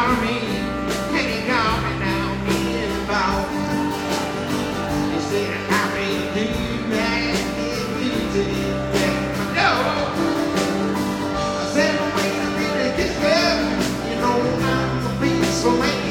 call me, and he called me down in the boat. He said, how can you do that if you did that? No. I said, well, wait a minute, this girl, you know I'm a peaceful man.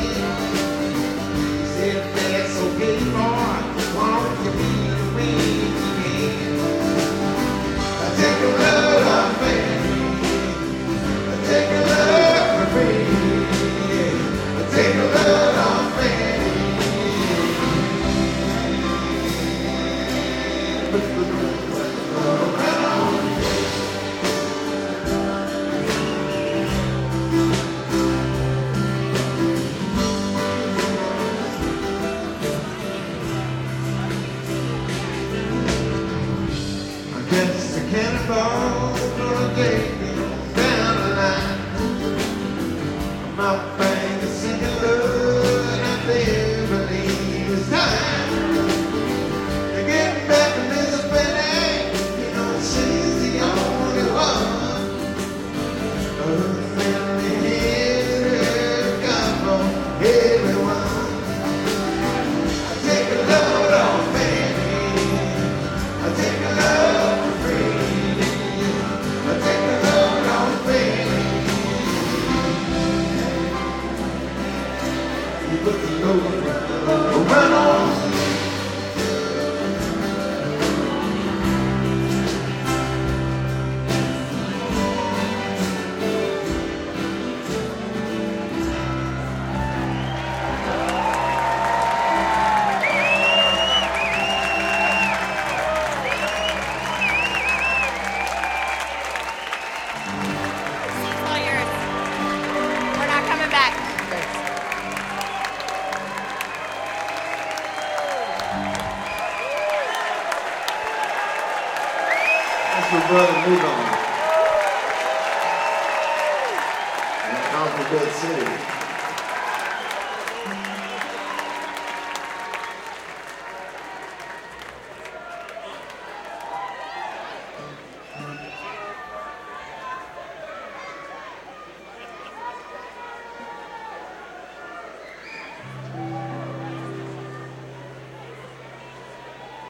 He said, that's okay, boy, won't you be the way you can? I take your blood off me. Take a look for me. Take a look on me. I guess the cannonball's gonna take me down the line. My fingers singing love, and I do believe it's time to get back to Miss Betty. You know she's the only one who's been here to come from everyone. I take a load off Betty. I take a load for free. I take a load off Betty. Put the load run on. It's all yours. We're not coming back. That's your brother Newton. And Alphabet City.